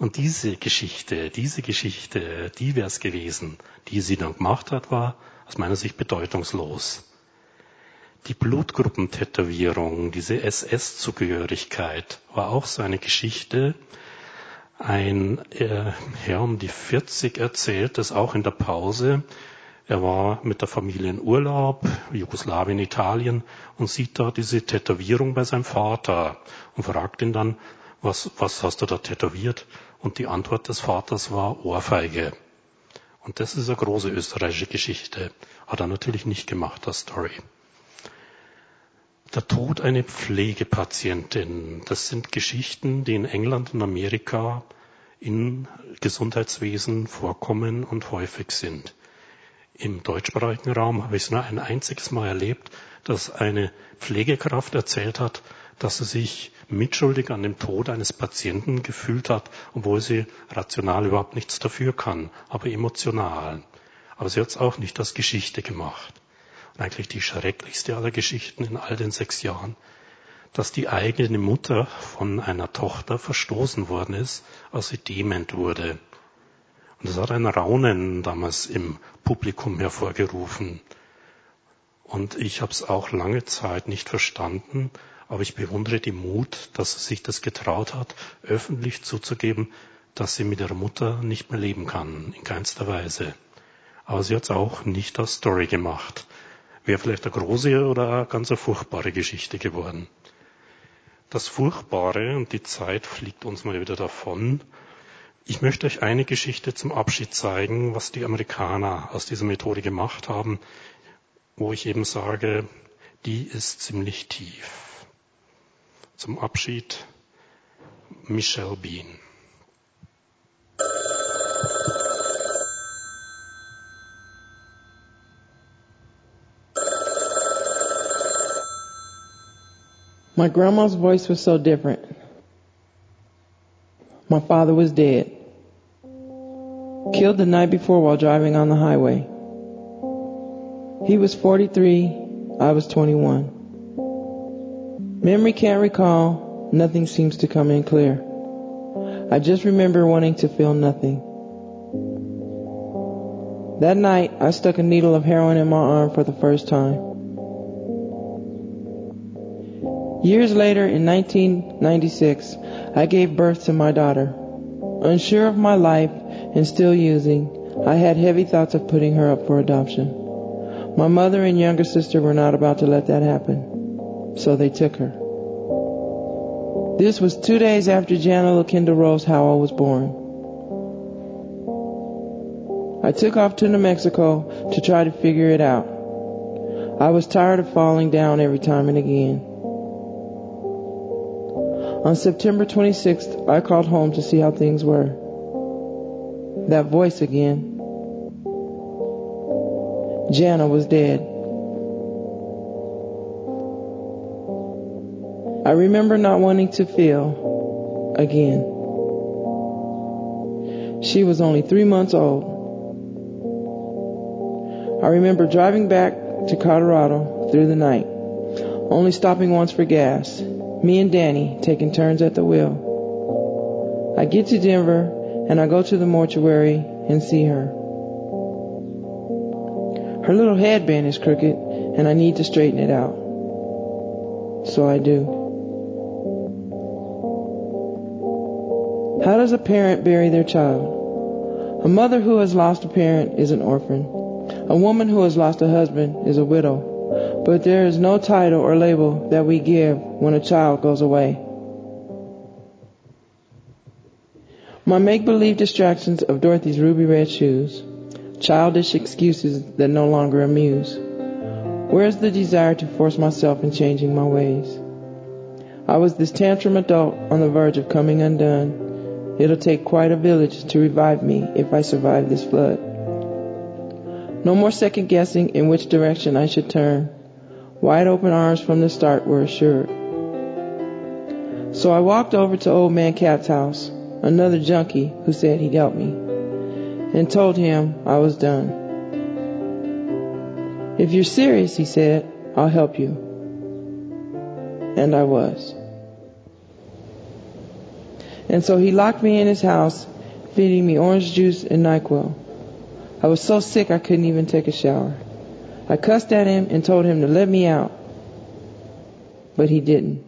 [SPEAKER 2] Und diese Geschichte, die wäre es gewesen, die sie dann gemacht hat, war aus meiner Sicht bedeutungslos. Die Blutgruppentätowierung, diese SS-Zugehörigkeit war auch so eine Geschichte. Ein Herr um die 40 erzählt das auch in der Pause. Er war mit der Familie in Urlaub, Jugoslawien, Italien, und sieht da diese Tätowierung bei seinem Vater und fragt ihn dann, was hast du da tätowiert? Und die Antwort des Vaters war Ohrfeige. Und das ist eine große österreichische Geschichte. Hat er natürlich nicht gemacht, das Story. Der Tod einer Pflegepatientin. Das sind Geschichten, die in England und Amerika im Gesundheitswesen vorkommen und häufig sind. Im deutschsprachigen Raum habe ich es nur ein einziges Mal erlebt, dass eine Pflegekraft erzählt hat, dass sie sich mitschuldig an dem Tod eines Patienten gefühlt hat, obwohl sie rational überhaupt nichts dafür kann, aber emotional. Aber sie hat es auch nicht als Geschichte gemacht. Und eigentlich die schrecklichste aller Geschichten in all den 6 Jahren, dass die eigene Mutter von einer Tochter verstoßen worden ist, als sie dement wurde. Und das hat ein Raunen damals im Publikum hervorgerufen. Und ich habe es auch lange Zeit nicht verstanden, aber ich bewundere den Mut, dass sie sich das getraut hat, öffentlich zuzugeben, dass sie mit ihrer Mutter nicht mehr leben kann, in keinster Weise. Aber sie hat es auch nicht als Story gemacht. Wäre vielleicht eine große oder eine ganz furchtbare Geschichte geworden. Das Furchtbare, und die Zeit fliegt uns mal wieder davon. Ich möchte euch eine Geschichte zum Abschied zeigen, was die Amerikaner aus dieser Methode gemacht haben, wo ich eben sage, die ist ziemlich tief. Zum Abschied Michelle Bean.
[SPEAKER 6] My grandma's voice was so different. My father was dead. Killed the night before while driving on the highway. He was 43, I was 21. Memory can't recall, nothing seems to come in clear. I just remember wanting to feel nothing. That night, I stuck a needle of heroin in my arm for the first time. Years later, in 1996, I gave birth to my daughter. Unsure of my life and still using, I had heavy thoughts of putting her up for adoption. My mother and younger sister were not about to let that happen, so they took her. This was 2 days after Jana Lucinda Rose Howell was born. I took off to New Mexico to try to figure it out. I was tired of falling down every time and again. On September 26th, I called home to see how things were. That voice again. Jana was dead. I remember not wanting to feel again. She was only 3 months old. I remember driving back to Colorado through the night, only stopping once for gas. Me and Danny taking turns at the wheel. I get to Denver and I go to the mortuary and see her. Her little headband is crooked and I need to straighten it out. So I do. How does a parent bury their child? A mother who has lost a parent is an orphan. A woman who has lost a husband is a widow. But there is no title or label that we give when a child goes away. My make-believe distractions of Dorothy's ruby red shoes. Childish excuses that no longer amuse. Where is the desire to force myself in changing my ways? I was this tantrum adult on the verge of coming undone. It'll take quite a village to revive me if I survive this flood. No more second guessing in which direction I should turn. Wide open arms from the start were assured. So I walked over to Old Man Cat's house, another junkie who said he'd help me, and told him I was done. If you're serious, he said, I'll help you. And I was. And so he locked me in his house, feeding me orange juice and NyQuil. I was so sick I couldn't even take a shower. I cussed at him and told him to let me out, but he didn't.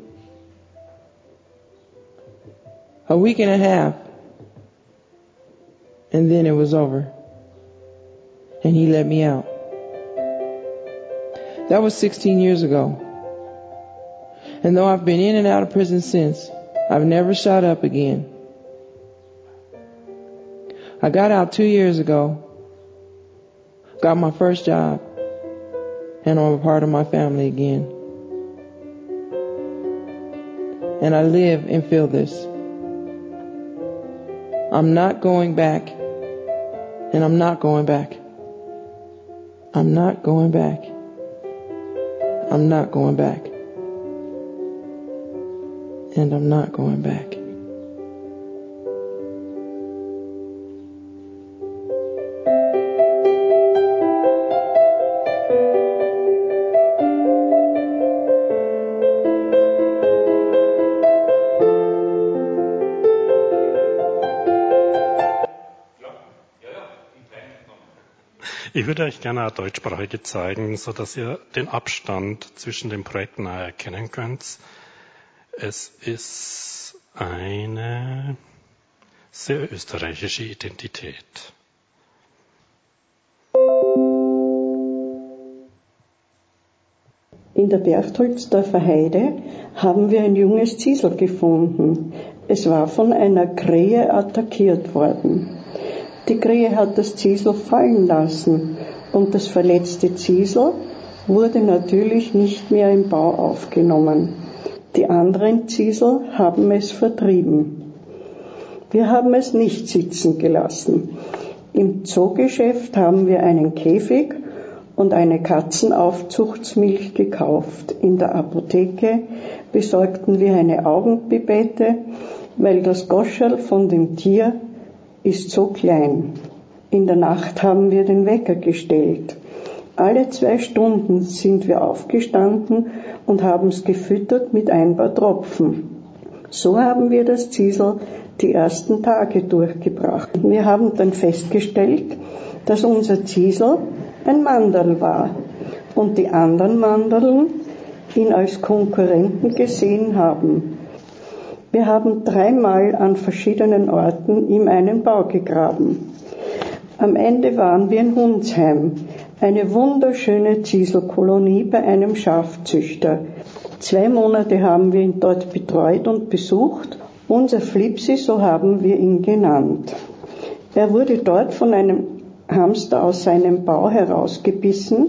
[SPEAKER 6] A week and a half, and then it was over, and he let me out. That was 16 years ago. And though I've been in and out of prison since, I've never shot up again. I got out 2 years ago, got my first job, and I'm a part of my family again. And I live and feel this. I'm not going back, and I'm not going back. I'm not going back. I'm not going back. And I'm not going back.
[SPEAKER 2] Ich würde euch gerne eine deutschsprachige zeigen, so dass ihr den Abstand zwischen den Projekten erkennen könnt. Es ist eine sehr österreichische Identität.
[SPEAKER 7] In der Berchtoldsdorfer Heide haben wir ein junges Ziesel gefunden. Es war von einer Krähe attackiert worden. Die Krähe hat das Ziesel fallen lassen und das verletzte Ziesel wurde natürlich nicht mehr im Bau aufgenommen. Die anderen Ziesel haben es vertrieben. Wir haben es nicht sitzen gelassen. Im Zoogeschäft haben wir einen Käfig und eine Katzenaufzuchtsmilch gekauft. In der Apotheke besorgten wir eine Augenpipette, weil das Goscherl von dem Tier ist so klein. In der Nacht haben wir den Wecker gestellt. Alle 2 Stunden sind wir aufgestanden und haben es gefüttert mit ein paar Tropfen. So haben wir das Ziesel die ersten Tage durchgebracht. Wir haben dann festgestellt, dass unser Ziesel ein Manderl war und die anderen Manderln ihn als Konkurrenten gesehen haben. Wir haben 3-mal an verschiedenen Orten ihm einen Bau gegraben. Am Ende waren wir in Hunsheim, eine wunderschöne Zieselkolonie bei einem Schafzüchter. 2 Monate haben wir ihn dort betreut und besucht. Unser Flipsi, so haben wir ihn genannt. Er wurde dort von einem Hamster aus seinem Bau herausgebissen.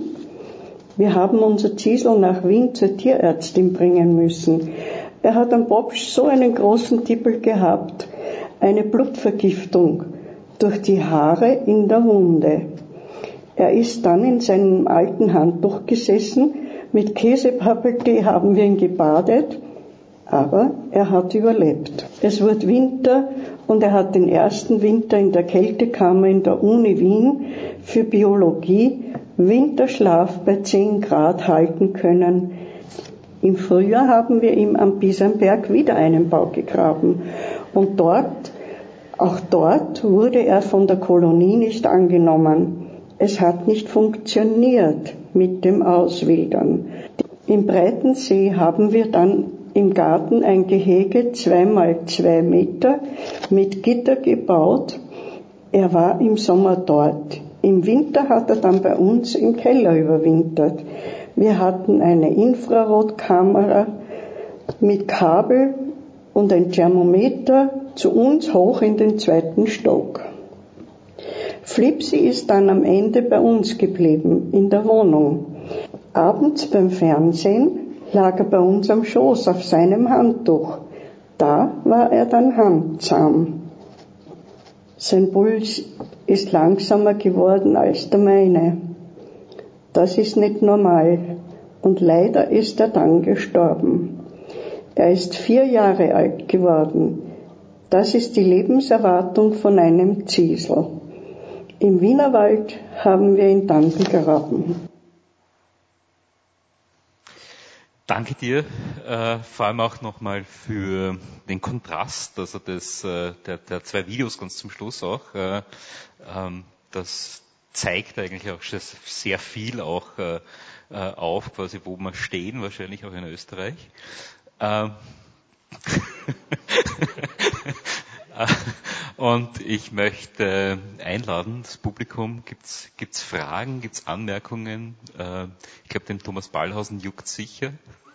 [SPEAKER 7] Wir haben unser Ziesel nach Wien zur Tierärztin bringen müssen. Er hat am Popsch so einen großen Tippel gehabt, eine Blutvergiftung durch die Haare in der Wunde. Er ist dann in seinem alten Handtuch gesessen, mit Käsepappeltee haben wir ihn gebadet, aber er hat überlebt. Es wird Winter und er hat den ersten Winter in der Kältekammer in der Uni Wien für Biologie Winterschlaf bei 10 Grad halten können. Im Frühjahr haben wir ihm am Bisamberg wieder einen Bau gegraben und auch dort wurde er von der Kolonie nicht angenommen. Es hat nicht funktioniert mit dem Auswildern. Im Breitensee haben wir dann im Garten ein Gehege 2x2 Meter mit Gitter gebaut. Er war im Sommer dort. Im Winter hat er dann bei uns im Keller überwintert. Wir hatten eine Infrarotkamera mit Kabel und ein Thermometer zu uns hoch in den 2. Stock. Flipsi ist dann am Ende bei uns geblieben, in der Wohnung. Abends beim Fernsehen lag er bei uns am Schoß auf seinem Handtuch. Da war er dann handsam. Sein Puls ist langsamer geworden als der meine. Das ist nicht normal und leider ist er dann gestorben. Er ist 4 Jahre alt geworden. Das ist die Lebenserwartung von einem Ziesel. Im Wienerwald haben wir ihn dann begraben.
[SPEAKER 1] Danke dir, vor allem auch nochmal für den Kontrast, also der 2 Videos ganz zum Schluss auch. Das zeigt eigentlich auch schon sehr viel auch auf, quasi wo wir stehen, wahrscheinlich auch in Österreich. Und ich möchte einladen, das Publikum, gibt's Fragen, gibt's Anmerkungen? Ich glaube, den Thomas Ballhausen juckt sicher.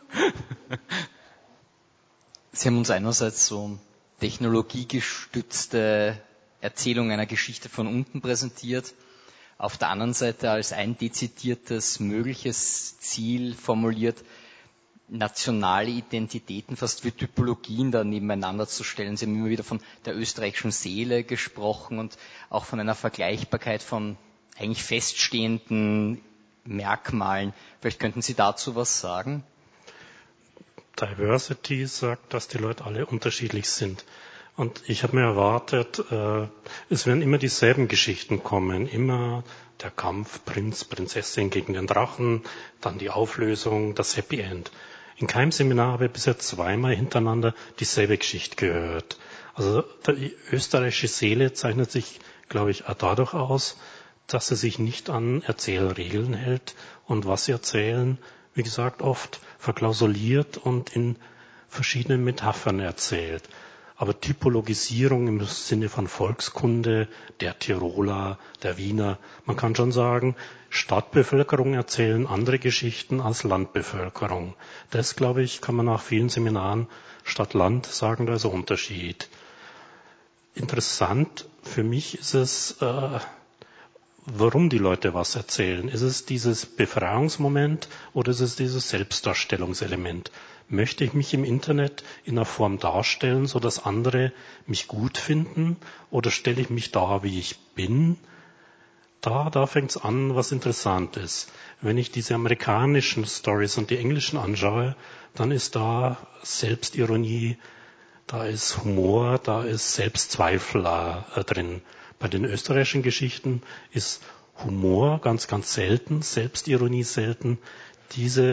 [SPEAKER 8] Sie haben uns einerseits so technologiegestützte Erzählung einer Geschichte von unten präsentiert, auf der anderen Seite als ein dezidiertes mögliches Ziel formuliert, nationale Identitäten fast wie Typologien da nebeneinander zu stellen. Sie haben immer wieder von der österreichischen Seele gesprochen und auch von einer Vergleichbarkeit von eigentlich feststehenden Merkmalen. Vielleicht könnten Sie dazu was sagen?
[SPEAKER 2] Diversity sagt, dass die Leute alle unterschiedlich sind. Und ich habe mir erwartet, es werden immer dieselben Geschichten kommen. Immer der Kampf Prinz, Prinzessin gegen den Drachen, dann die Auflösung, das Happy End. In keinem Seminar habe ich bisher 2-mal hintereinander dieselbe Geschichte gehört. Also die österreichische Seele zeichnet sich, glaube ich, auch dadurch aus, dass sie sich nicht an Erzählregeln hält und was sie erzählen, wie gesagt, oft verklausuliert und in verschiedenen Metaphern erzählt. Aber Typologisierung im Sinne von Volkskunde, der Tiroler, der Wiener, man kann schon sagen, Stadtbevölkerung erzählen andere Geschichten als Landbevölkerung. Das, glaube ich, kann man nach vielen Seminaren Stadt-Land sagen, da ist ein Unterschied. Interessant für mich ist es, warum die Leute was erzählen. Ist es dieses Befreiungsmoment oder ist es dieses Selbstdarstellungselement? Möchte ich mich im Internet in einer Form darstellen, so dass andere mich gut finden, oder stelle ich mich dar, wie ich bin? Da fängt es an, was interessant ist. Wenn ich diese amerikanischen Stories und die englischen anschaue, dann ist da Selbstironie, da ist Humor, da ist Selbstzweifel drin. Bei den österreichischen Geschichten ist Humor ganz, ganz selten, Selbstironie selten. Diese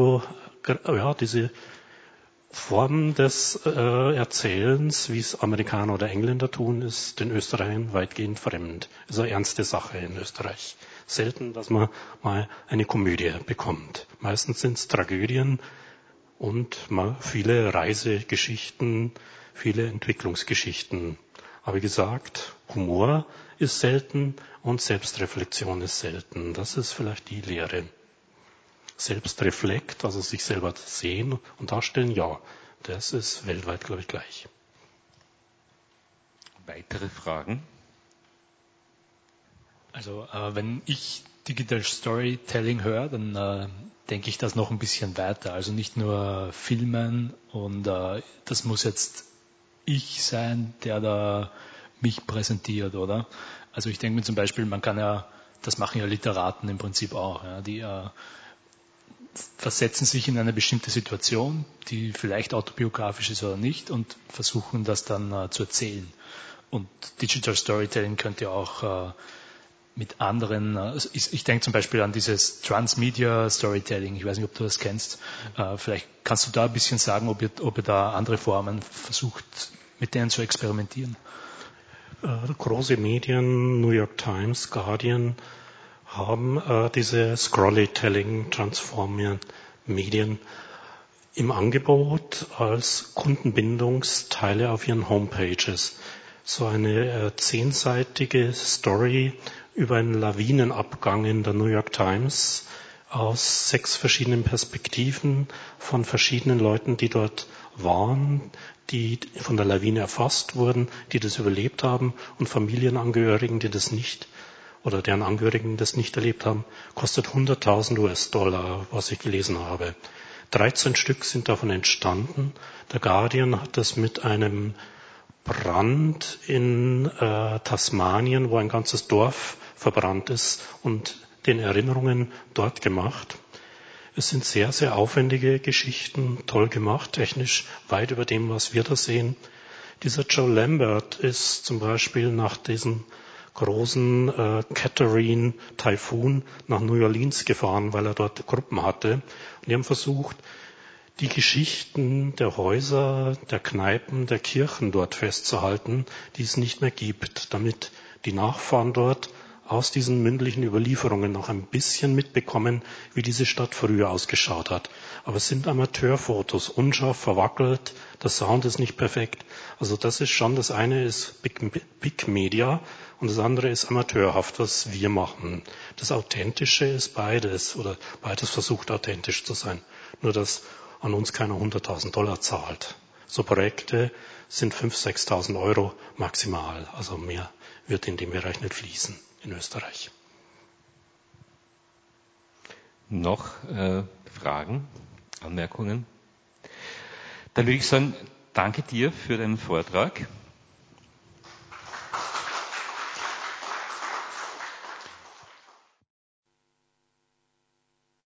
[SPEAKER 2] Form des Erzählens, wie es Amerikaner oder Engländer tun, ist den Österreichern weitgehend fremd. Das ist eine ernste Sache in Österreich. Selten, dass man mal eine Komödie bekommt. Meistens sind es Tragödien und mal viele Reisegeschichten, viele Entwicklungsgeschichten. Aber wie gesagt, Humor ist selten und Selbstreflexion ist selten. Das ist vielleicht die Lehre. Selbstreflekt, also sich selber sehen und darstellen, ja, das ist weltweit, glaube ich, gleich.
[SPEAKER 1] Weitere Fragen?
[SPEAKER 9] Also wenn ich Digital Storytelling höre, dann denke ich das noch ein bisschen weiter. Also nicht nur filmen und das muss jetzt ich sein, der da mich präsentiert, oder? Also ich denke mir zum Beispiel, man kann ja, das machen ja Literaten im Prinzip auch, ja, die versetzen sich in eine bestimmte Situation, die vielleicht autobiografisch ist oder nicht, und versuchen das dann zu erzählen. Und Digital Storytelling könnte ja auch mit anderen, ich denke zum Beispiel an dieses Transmedia Storytelling, ich weiß nicht, ob du das kennst, vielleicht kannst du da ein bisschen sagen, ob ihr da andere Formen versucht, mit denen zu experimentieren.
[SPEAKER 2] Große Medien, New York Times, Guardian, haben diese Scrollytelling, Transformer Medien im Angebot als Kundenbindungsteile auf ihren Homepages. So eine 10-seitige Story über einen Lawinenabgang in der New York Times aus 6 verschiedenen Perspektiven von verschiedenen Leuten, die dort waren, die von der Lawine erfasst wurden, die das überlebt haben, und Familienangehörigen, die das nicht, oder deren Angehörigen das nicht erlebt haben, kostet $100.000 US, was ich gelesen habe. 13 Stück sind davon entstanden. Der Guardian hat das mit einem Brand in Tasmanien, wo ein ganzes Dorf verbrannt ist, und den Erinnerungen dort gemacht. Es sind sehr, sehr aufwendige Geschichten, toll gemacht, technisch weit über dem, was wir da sehen. Dieser Joe Lambert ist zum Beispiel nach diesem großen Catherine-Taifun nach New Orleans gefahren, weil er dort Gruppen hatte. Und die haben versucht, die Geschichten der Häuser, der Kneipen, der Kirchen dort festzuhalten, die es nicht mehr gibt, damit die Nachfahren dort aus diesen mündlichen Überlieferungen noch ein bisschen mitbekommen, wie diese Stadt früher ausgeschaut hat. Aber es sind Amateurfotos, unscharf, verwackelt, der Sound ist nicht perfekt. Also das ist schon, das eine ist Big Media und das andere ist amateurhaft, was wir machen. Das Authentische ist beides, oder beides versucht authentisch zu sein. Nur, dass an uns keiner $100.000 zahlt. So Projekte sind 5.000, 6.000 Euro maximal. Also mehr wird in dem Bereich nicht fließen in Österreich.
[SPEAKER 1] Noch Fragen, Anmerkungen? Dann würde ich sagen, danke dir für deinen Vortrag.